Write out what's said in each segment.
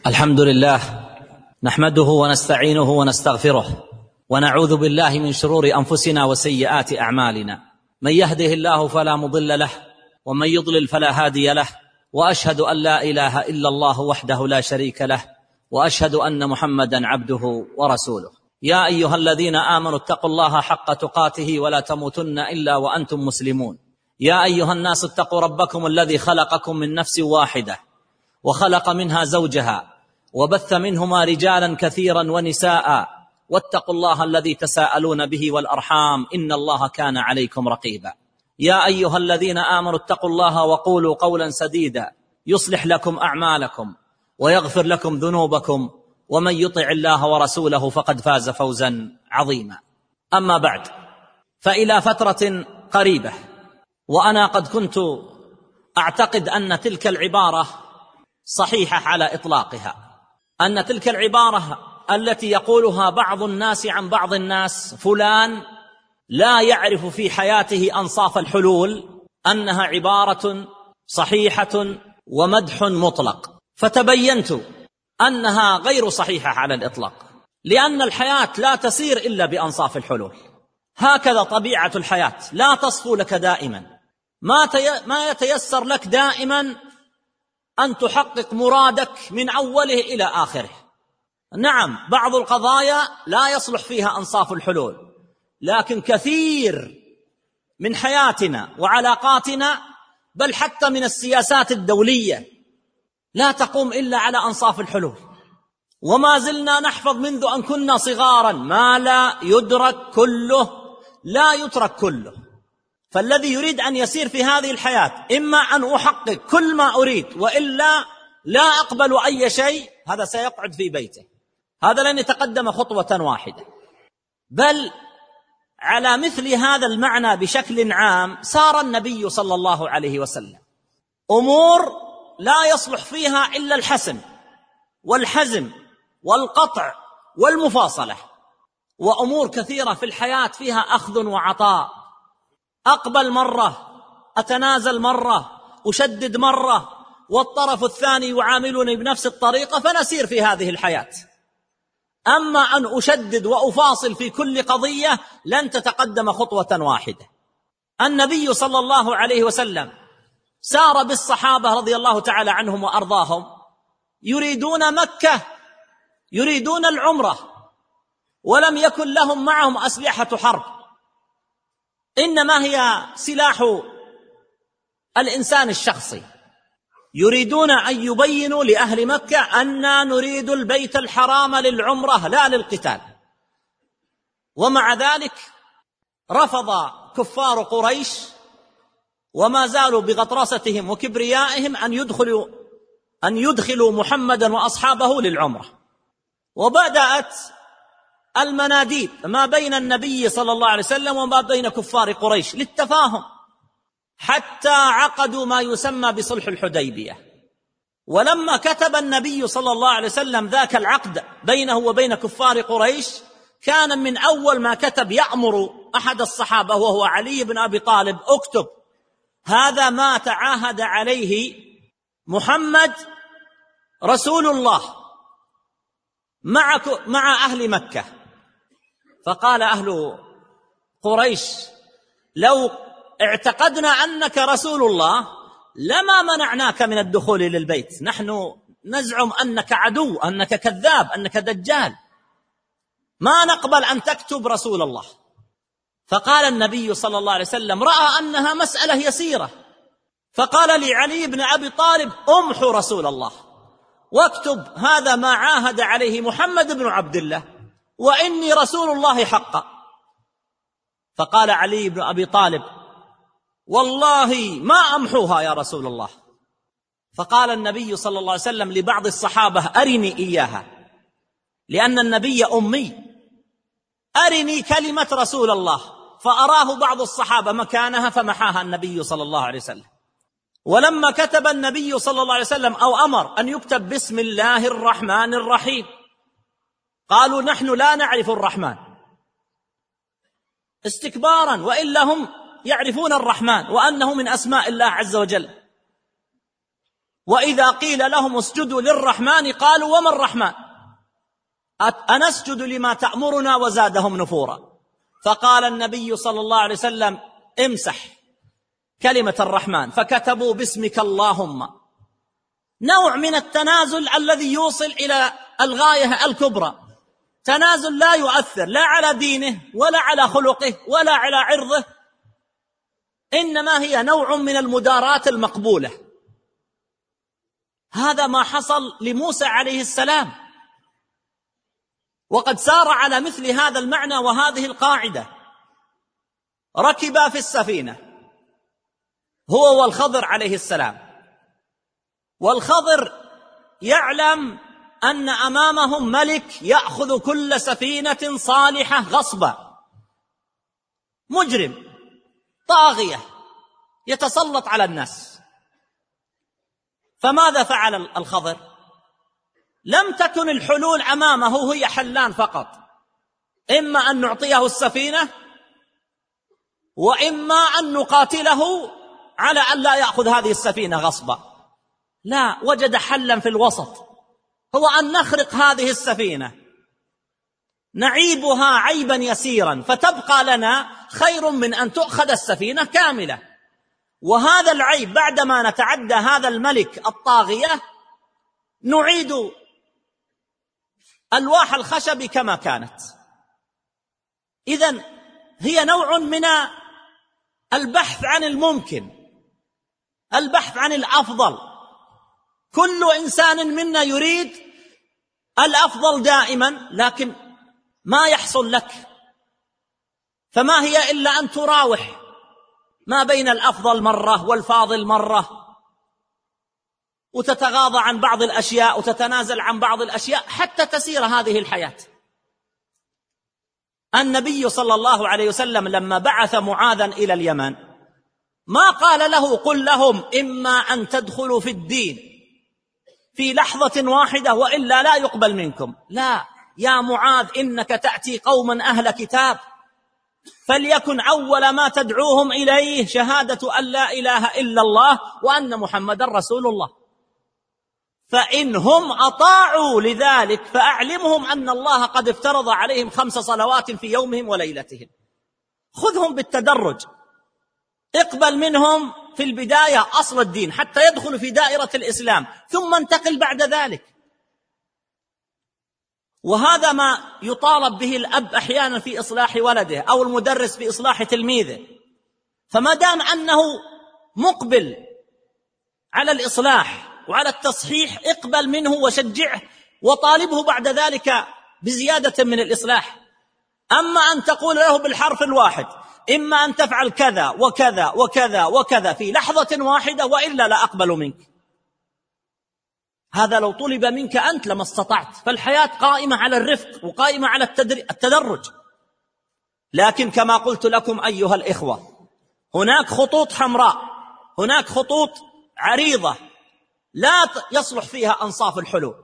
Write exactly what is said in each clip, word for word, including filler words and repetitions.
الحمد لله نحمده ونستعينه ونستغفره ونعوذ بالله من شرور أنفسنا وسيئات أعمالنا. من يهده الله فلا مضل له ومن يضلل فلا هادي له، وأشهد أن لا إله إلا الله وحده لا شريك له، وأشهد أن محمدا عبده ورسوله. يا أيها الذين آمنوا اتقوا الله حق تقاته ولا تموتن إلا وأنتم مسلمون. يا أيها الناس اتقوا ربكم الذي خلقكم من نفس واحدة وخلق منها زوجها وبث منهما رجالا كثيرا ونساء، واتقوا الله الذي تساءلون به والأرحام إن الله كان عليكم رقيبا. يا أيها الذين آمنوا اتقوا الله وقولوا قولا سديدا يصلح لكم أعمالكم ويغفر لكم ذنوبكم، ومن يطع الله ورسوله فقد فاز فوزا عظيما. أما بعد، فإلى فترة قريبة وأنا قد كنت أعتقد أن تلك العبارة صحيحة على إطلاقها، أن تلك العبارة التي يقولها بعض الناس عن بعض الناس فلان لا يعرف في حياته أنصاف الحلول، أنها عبارة صحيحة ومدح مطلق. فتبينت أنها غير صحيحة على الإطلاق، لأن الحياة لا تسير إلا بأنصاف الحلول. هكذا طبيعة الحياة، لا تصفو لك دائما، ما, تي... ما يتيسر لك دائما أن تحقق مرادك من أوله إلى آخره. نعم، بعض القضايا لا يصلح فيها أنصاف الحلول، لكن كثير من حياتنا وعلاقاتنا، بل حتى من السياسات الدولية، لا تقوم إلا على أنصاف الحلول. وما زلنا نحفظ منذ أن كنا صغارا: ما لا يدرك كله لا يترك كله. فالذي يريد أن يسير في هذه الحياة إما أن أحقق كل ما أريد وإلا لا أقبل أي شيء، هذا سيقعد في بيته، هذا لن يتقدم خطوة واحدة. بل على مثل هذا المعنى بشكل عام سار النبي صلى الله عليه وسلم. أمور لا يصلح فيها إلا الحسم والحزم والقطع والمفاصلة، وأمور كثيرة في الحياة فيها أخذ وعطاء، أقبل مرة، أتنازل مرة، أشدد مرة، والطرف الثاني يعاملني بنفس الطريقة، فنسير في هذه الحياة. أما أن أشدد وأفاصل في كل قضية لن تتقدم خطوة واحدة. النبي صلى الله عليه وسلم سار بالصحابة رضي الله تعالى عنهم وأرضاهم يريدون مكة، يريدون العمرة، ولم يكن لهم معهم أسلحة حرب، إنما هي سلاح الإنسان الشخصي. يريدون أن يبينوا لأهل مكة أننا نريد البيت الحرام للعمرة لا للقتال. ومع ذلك رفض كفار قريش وما زالوا بغطرستهم وكبريائهم أن يدخلوا أن يدخلوا محمدا وأصحابه للعمرة. وبدأت المناديب ما بين النبي صلى الله عليه وسلم وما بين كفار قريش للتفاهم، حتى عقدوا ما يسمى بصلح الحديبية. ولما كتب النبي صلى الله عليه وسلم ذاك العقد بينه وبين كفار قريش، كان من أول ما كتب يأمر أحد الصحابة وهو علي بن أبي طالب: اكتب هذا ما تعاهد عليه محمد رسول الله مع مع أهل مكة. فقال أهل قريش: لو اعتقدنا أنك رسول الله لما منعناك من الدخول للبيت، نحن نزعم أنك عدو، أنك كذاب، أنك دجال، ما نقبل أن تكتب رسول الله. فقال النبي صلى الله عليه وسلم: رأى أنها مسألة يسيرة، فقال لعلي بن أبي طالب: امحو رسول الله واكتب هذا ما عاهد عليه محمد بن عبد الله وإني رسول الله حقا. فقال علي بن أبي طالب: والله ما أمحوها يا رسول الله. فقال النبي صلى الله عليه وسلم لبعض الصحابة: أرني إياها، لأن النبي أمي، أرني كلمة رسول الله. فأراه بعض الصحابة مكانها فمحاها النبي صلى الله عليه وسلم. ولما كتب النبي صلى الله عليه وسلم أو أمر أن يكتب بسم الله الرحمن الرحيم، قالوا: نحن لا نعرف الرحمن، استكبارا، وإلا هم يعرفون الرحمن وأنه من أسماء الله عز وجل. وإذا قيل لهم اسجدوا للرحمن قالوا وما الرحمن أنسجد لما تأمرنا وزادهم نفورا. فقال النبي صلى الله عليه وسلم امسح كلمة الرحمن فكتبوا باسمك اللهم. نوع من التنازل الذي يوصل إلى الغاية الكبرى، تنازل لا يؤثر لا على دينه ولا على خلقه ولا على عرضه، إنما هي نوع من المداراة المقبولة. هذا ما حصل لموسى عليه السلام، وقد سار على مثل هذا المعنى وهذه القاعدة. ركب في السفينة هو والخضر عليه السلام، والخضر يعلم أن أمامهم ملك يأخذ كل سفينة صالحة غصبا، مجرم طاغية يتسلط على الناس. فماذا فعل الخضر؟ لم تكن الحلول أمامه هي حلان فقط، إما أن نعطيه السفينة وإما أن نقاتله على أن لا يأخذ هذه السفينة غصبا. لا، وجد حلا في الوسط، هو أن نخرق هذه السفينة نعيبها عيبا يسيرا فتبقى لنا خير من أن تؤخذ السفينة كاملة، وهذا العيب بعدما نتعدى هذا الملك الطاغية نعيد ألواح الخشب كما كانت. إذن هي نوع من البحث عن الممكن، البحث عن الأفضل. كل إنسان منا يريد الأفضل دائما، لكن ما يحصل لك، فما هي إلا أن تراوح ما بين الأفضل مرة والفاضل مرة، وتتغاضى عن بعض الأشياء وتتنازل عن بعض الأشياء حتى تسير هذه الحياة. النبي صلى الله عليه وسلم لما بعث معاذا إلى اليمن ما قال له قل لهم إما أن تدخلوا في الدين في لحظة واحدة وإلا لا يقبل منكم. لا، يا معاذ إنك تأتي قوما أهل كتاب، فليكن أول ما تدعوهم إليه شهادة أن لا إله إلا الله وأن محمد رسول الله، فإنهم أطاعوا لذلك فأعلمهم أن الله قد افترض عليهم خمس صلوات في يومهم وليلتهم. خذهم بالتدرج، اقبل منهم في البداية أصل الدين حتى يدخلوا في دائرة الإسلام، ثم انتقل بعد ذلك. وهذا ما يطالب به الأب أحيانا في إصلاح ولده أو المدرس في إصلاح تلميذه. فما دام أنه مقبل على الإصلاح وعلى التصحيح اقبل منه وشجعه وطالبه بعد ذلك بزيادة من الإصلاح. أما أن تقول له بالحرف الواحد إما أن تفعل كذا وكذا وكذا وكذا في لحظة واحدة وإلا لا أقبل منك، هذا لو طلب منك أنت لما استطعت. فالحياة قائمة على الرفق وقائمة على التدرج. لكن كما قلت لكم أيها الإخوة، هناك خطوط حمراء، هناك خطوط عريضة لا يصلح فيها أنصاف الحلول.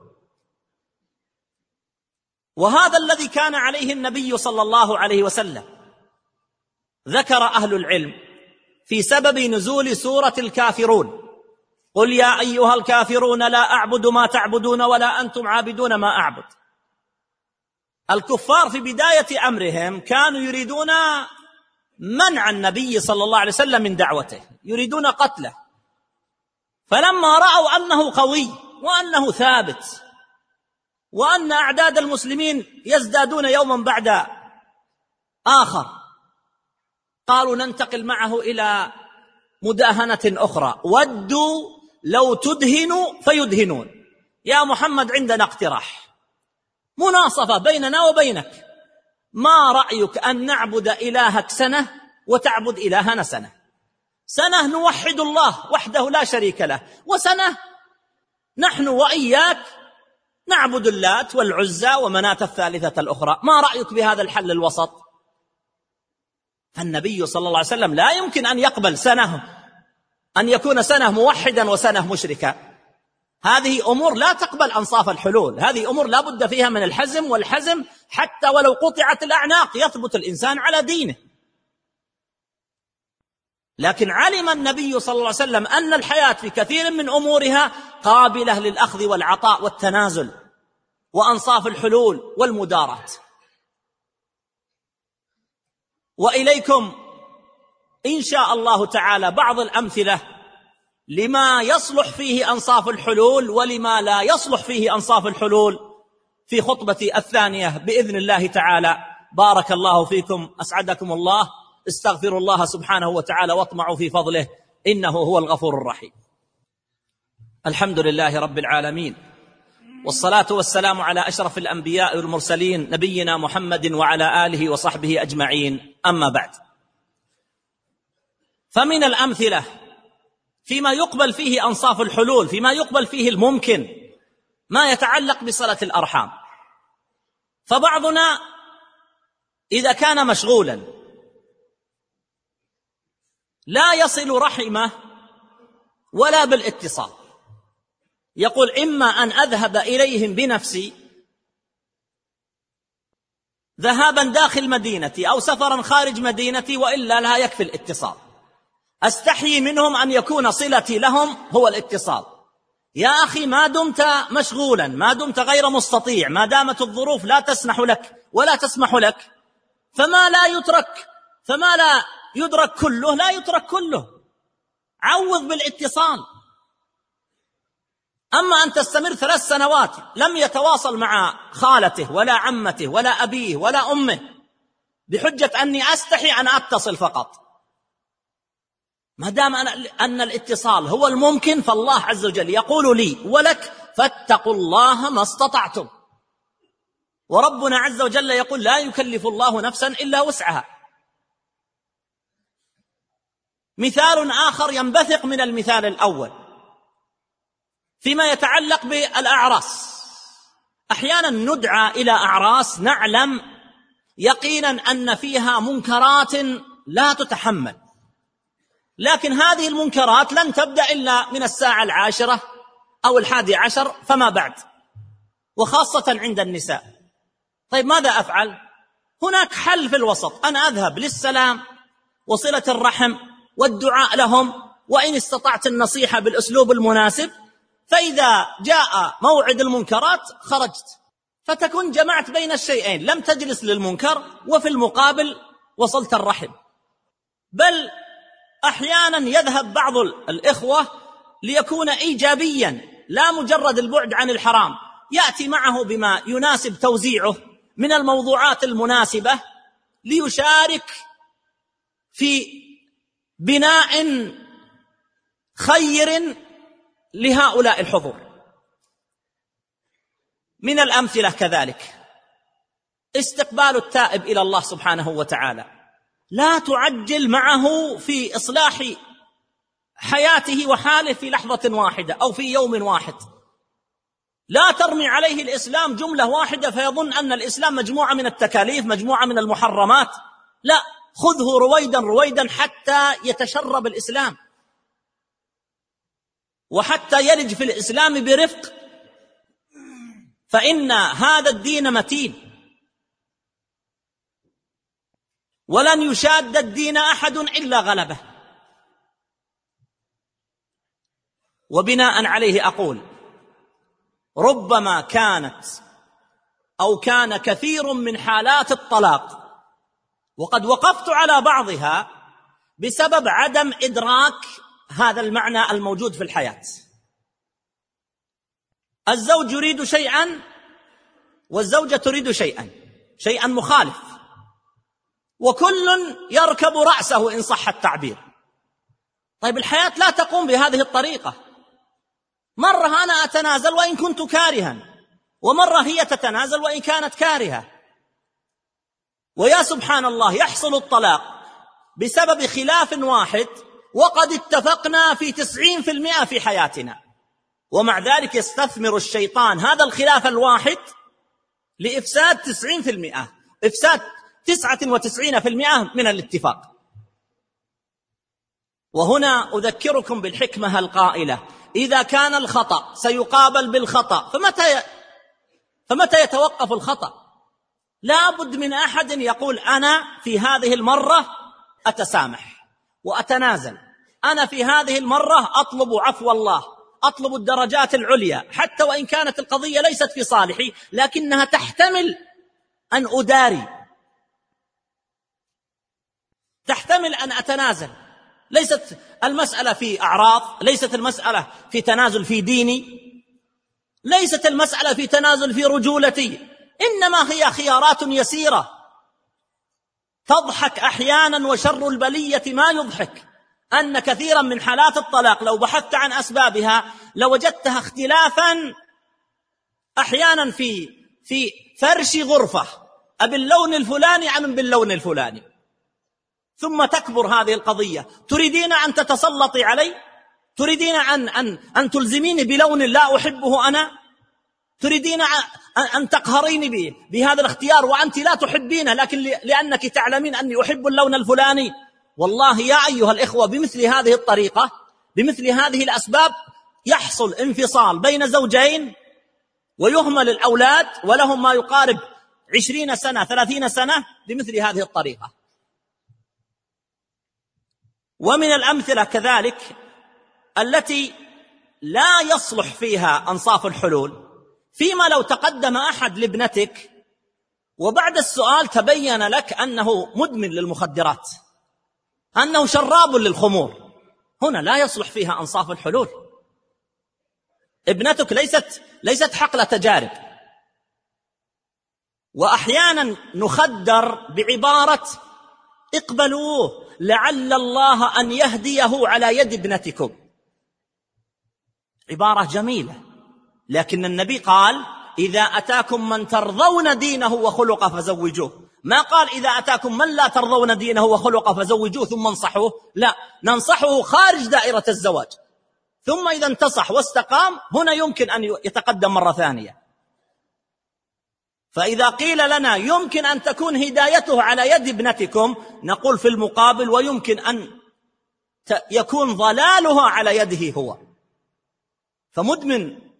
وهذا الذي كان عليه النبي صلى الله عليه وسلم. ذكر أهل العلم في سبب نزول سورة الكافرون قل يا أيها الكافرون لا أعبد ما تعبدون ولا أنتم عابدون ما أعبد. الكفار في بداية أمرهم كانوا يريدون منع النبي صلى الله عليه وسلم من دعوته، يريدون قتله. فلما رأوا أنه قوي وأنه ثابت وأن أعداد المسلمين يزدادون يوما بعد آخر قالوا ننتقل معه إلى مداهنة أخرى. ودوا لو تدهن فيدهنون. يا محمد عندنا اقتراح، مناصفة بيننا وبينك، ما رأيك أن نعبد إلهك سنة وتعبد إلهنا سنة؟ سنة نوحد الله وحده لا شريك له، وسنة نحن وإياك نعبد اللات والعزى ومناة الثالثة الأخرى. ما رأيك بهذا الحل الوسط؟ فالنبي صلى الله عليه وسلم لا يمكن أن يقبل سنة أن يكون سنة موحدا وسنة مشركا. هذه أمور لا تقبل أنصاف الحلول، هذه أمور لا بد فيها من الحزم والحزم، حتى ولو قطعت الأعناق يثبت الإنسان على دينه. لكن علم النبي صلى الله عليه وسلم أن الحياة في كثير من أمورها قابلة للأخذ والعطاء والتنازل وأنصاف الحلول والمداراة. وإليكم إن شاء الله تعالى بعض الأمثلة لما يصلح فيه أنصاف الحلول ولما لا يصلح فيه أنصاف الحلول في خطبتي الثانية بإذن الله تعالى. بارك الله فيكم، أسعدكم الله. استغفروا الله سبحانه وتعالى واطمعوا في فضله، إنه هو الغفور الرحيم. الحمد لله رب العالمين، والصلاة والسلام على أشرف الأنبياء والمرسلين نبينا محمد وعلى آله وصحبه أجمعين، أما بعد. فمن الأمثلة فيما يقبل فيه أنصاف الحلول، فيما يقبل فيه الممكن، ما يتعلق بصلة الأرحام. فبعضنا إذا كان مشغولا لا يصل رحمه ولا بالاتصال، يقول إما أن أذهب إليهم بنفسي ذهابا داخل مدينتي أو سفرا خارج مدينتي، وإلا لا يكفي الاتصال. أستحيي منهم أن يكون صلتي لهم هو الاتصال. يا أخي ما دمت مشغولا، ما دمت غير مستطيع، ما دامت الظروف لا تسنح لك ولا تسمح لك، فما لا يترك فما لا يدرك كله لا يترك كله، عوض بالاتصال. أما أن تستمر ثلاث سنوات لم يتواصل مع خالته ولا عمته ولا أبيه ولا أمه بحجة أني أستحي أن أتصل فقط، ما دام أن الاتصال هو الممكن، فالله عز وجل يقول لي ولك فاتقوا الله ما استطعتم. وربنا عز وجل يقول لا يكلف الله نفسا إلا وسعها. مثال آخر ينبثق من المثال الأول فيما يتعلق بالأعراس. أحيانا ندعى إلى أعراس نعلم يقينا أن فيها منكرات لا تتحمل، لكن هذه المنكرات لن تبدأ إلا من الساعة العاشرة أو الحادي عشر فما بعد، وخاصة عند النساء. طيب ماذا أفعل؟ هناك حل في الوسط، أنا أذهب للسلام وصلة الرحم والدعاء لهم، وإن استطعت النصيحة بالأسلوب المناسب، فإذا جاء موعد المنكرات خرجت، فتكون جمعت بين الشيئين، لم تجلس للمنكر وفي المقابل وصلت الرحم. بل أحيانا يذهب بعض الإخوة ليكون إيجابيا لا مجرد البعد عن الحرام، يأتي معه بما يناسب توزيعه من الموضوعات المناسبة ليشارك في بناء خير لهؤلاء الحضور. من الأمثلة كذلك استقبال التائب إلى الله سبحانه وتعالى، لا تعجل معه في إصلاح حياته وحاله في لحظة واحدة أو في يوم واحد. لا ترمي عليه الإسلام جملة واحدة فيظن أن الإسلام مجموعة من التكاليف، مجموعة من المحرمات. لا، خذه رويدا رويدا حتى يتشرب الإسلام وحتى يلج في الإسلام برفق، فإن هذا الدين متين ولن يشاد الدين أحد إلا غلبه. وبناء عليه أقول ربما كانت أو كان كثير من حالات الطلاق، وقد وقفت على بعضها بسبب عدم إدراك هذا المعنى الموجود في الحياة. الزوج يريد شيئا والزوجة تريد شيئا، شيئا مخالف، وكل يركب رأسه إن صح التعبير. طيب الحياة لا تقوم بهذه الطريقة، مرة أنا أتنازل وإن كنت كارها، ومرة هي تتنازل وإن كانت كارهة. ويا سبحان الله يحصل الطلاق بسبب خلاف واحد وقد اتفقنا في تسعين في المئة في حياتنا، ومع ذلك يستثمر الشيطان هذا الخلاف الواحد لإفساد تسعين في المئة، إفساد تسعة وتسعين في المئة من الاتفاق. وهنا أذكركم بالحكمة القائلة: إذا كان الخطأ سيقابل بالخطأ فمتى فمتى يتوقف الخطأ؟ لا بد من أحد يقول أنا في هذه المرة أتسامح، وأتنازل. أنا في هذه المرة أطلب عفو الله، أطلب الدرجات العليا، حتى وإن كانت القضية ليست في صالحي لكنها تحتمل أن أداري، تحتمل أن أتنازل. ليست المسألة في أعراض، ليست المسألة في تنازل في ديني، ليست المسألة في تنازل في رجولتي، إنما هي خيارات يسيرة تضحك أحيانا، وشر البلية ما يضحك أن كثيرا من حالات الطلاق لو بحثت عن أسبابها لوجدتها اختلافا أحيانا في في فرش غرفة، أبي اللون الفلاني أم باللون الفلاني، ثم تكبر هذه القضية. تريدين أن تتسلطي علي؟ تريدين أن, أن, أن تلزميني بلون لا أحبه أنا؟ تريدين أن تقهريني به بهذا الاختيار وأنت لا تحبينه، لكن لأنك تعلمين أني أحب اللون الفلاني؟ والله يا أيها الإخوة بمثل هذه الطريقة، بمثل هذه الأسباب يحصل انفصال بين زوجين ويهمل الأولاد ولهم ما يقارب عشرين سنة ثلاثين سنة بمثل هذه الطريقة. ومن الأمثلة كذلك التي لا يصلح فيها أنصاف الحلول، فيما لو تقدم أحد لابنتك وبعد السؤال تبين لك أنه مدمن للمخدرات، أنه شراب للخمور، هنا لا يصلح فيها أنصاف الحلول. ابنتك ليست ليست حقل تجارب. وأحيانا نخدر بعبارة اقبلوه لعل الله أن يهديه على يد ابنتكم، عبارة جميلة، لكن النبي قال إذا أتاكم من ترضون دينه وخلقه فزوجوه، ما قال إذا أتاكم من لا ترضون دينه وخلقه فزوجوه ثم انصحوه، لا، ننصحه خارج دائرة الزواج، ثم إذا انتصح واستقام هنا يمكن أن يتقدم مرة ثانية. فإذا قيل لنا يمكن أن تكون هدايته على يد ابنتكم، نقول في المقابل ويمكن أن يكون ضلالها على يده هو. فمدمن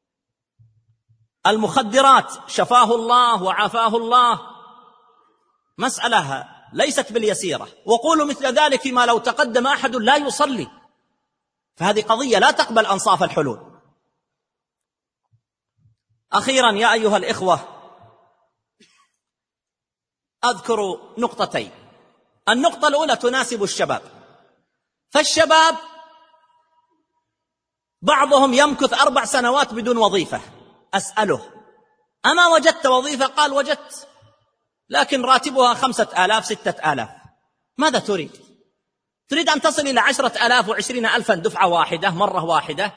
المخدرات شفاه الله وعافاه الله مسألة ليست باليسيرة. وقولوا مثل ذلك فيما لو تقدم أحد لا يصلي، فهذه قضية لا تقبل أنصاف الحلول. أخيرا يا أيها الإخوة أذكر نقطتين. النقطة الأولى تناسب الشباب، فالشباب بعضهم يمكث أربع سنوات بدون وظيفة، أسأله أما وجدت وظيفة؟ قال وجدت، لكن راتبها خمسة آلاف ستة آلاف. ماذا تريد؟ تريد أن تصل إلى عشرة آلاف وعشرين ألفا دفعة واحدة مرة واحدة؟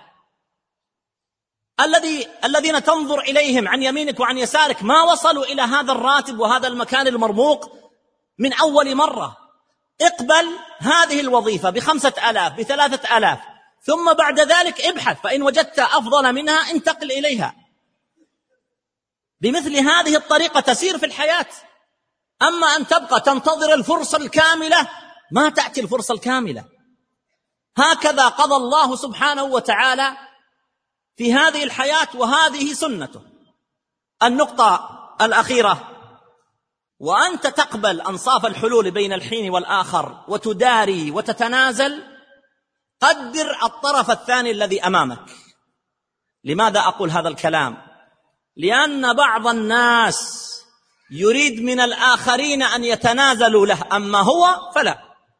الذي الذين تنظر إليهم عن يمينك وعن يسارك ما وصلوا إلى هذا الراتب وهذا المكان المرموق من أول مرة. اقبل هذه الوظيفة بخمسة آلاف بثلاثة آلاف، ثم بعد ذلك ابحث، فإن وجدت أفضل منها انتقل إليها. بمثل هذه الطريقة تسير في الحياة. أما أن تبقى تنتظر الفرصة الكاملة، ما تأتي الفرصة الكاملة. هكذا قضى الله سبحانه وتعالى في هذه الحياة، وهذه سنته. النقطة الأخيرة، وأنت تقبل أنصاف الحلول بين الحين والآخر وتداري وتتنازل، قدر الطرف الثاني الذي أمامك. لماذا أقول هذا الكلام؟ لأن بعض الناس يريد من الآخرين أن يتنازلوا له، أما هو فلا،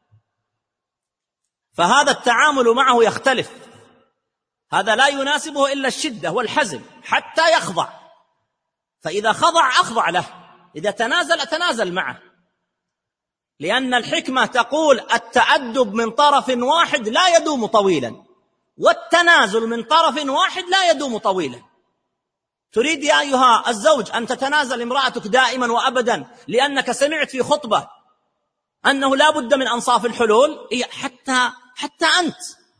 فهذا التعامل معه يختلف. هذا لا يناسبه إلا الشدة والحزم حتى يخضع، فإذا خضع أخضع له، إذا تنازل أتنازل معه. لأن الحكمة تقول التأدب من طرف واحد لا يدوم طويلا، والتنازل من طرف واحد لا يدوم طويلا. تريد يا أيها الزوج أن تتنازل امرأتك دائما وأبدا لأنك سمعت في خطبة أنه لا بد من أنصاف الحلول؟ حتى, حتى أنت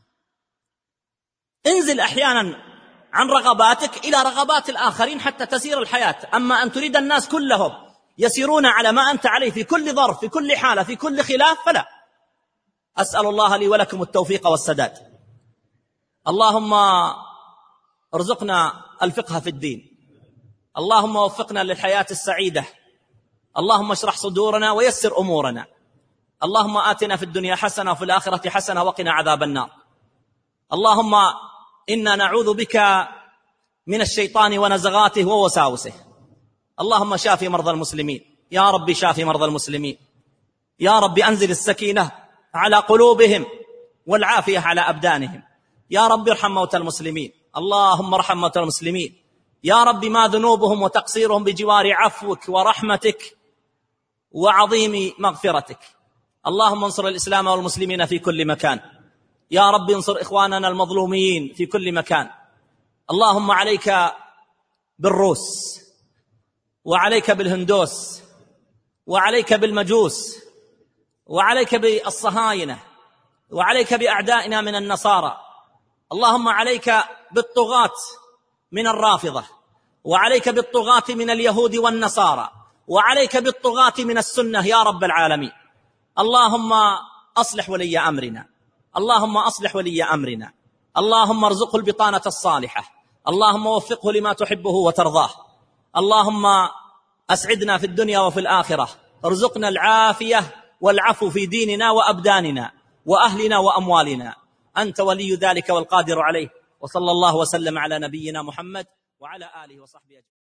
انزل أحيانا عن رغباتك إلى رغبات الآخرين حتى تسير الحياة. أما أن تريد الناس كلهم يسيرون على ما أنت عليه في كل ظرف في كل حالة في كل خلاف، فلا. أسأل الله لي ولكم التوفيق والسداد. اللهم ارزقنا الفقه في الدين، اللهم وفقنا للحياة السعيدة، اللهم اشرح صدورنا ويسر أمورنا، اللهم آتنا في الدنيا حسنة وفي الآخرة حسنة وقنا عذاب النار. اللهم إنا نعوذ بك من الشيطان ونزغاته ووساوسه. اللهم شافي مرضى المسلمين، يا رب شافي مرضى المسلمين، يا رب أنزل السكينة على قلوبهم والعافية على أبدانهم، يا رب ارحم موتى المسلمين، اللهم ارحم موتى المسلمين، يا رب ما ذنوبهم وتقصيرهم بجوار عفوك ورحمتك وعظيم مغفرتك. اللهم انصر الإسلام والمسلمين في كل مكان، يا رب انصر إخواننا المظلومين في كل مكان. اللهم عليك بالروس، وعليك بالهندوس، وعليك بالمجوس، وعليك بالصهاينة، وعليك بأعدائنا من النصارى. اللهم عليك بالطغاة من الرافضة، وعليك بالطغاة من اليهود والنصارى، وعليك بالطغاة من السنة يا رب العالمين. اللهم أصلح ولي أمرنا، اللهم أصلح ولي أمرنا، اللهم ارزقه البطانة الصالحة، اللهم وفقه لما تحبه وترضاه. اللهم أسعدنا في الدنيا وفي الآخرة، ارزقنا العافية والعفو في ديننا وأبداننا وأهلنا وأموالنا، أنت ولي ذلك والقادر عليه. وصلى الله وسلم على نبينا محمد وعلى آله وصحبه أجمعين.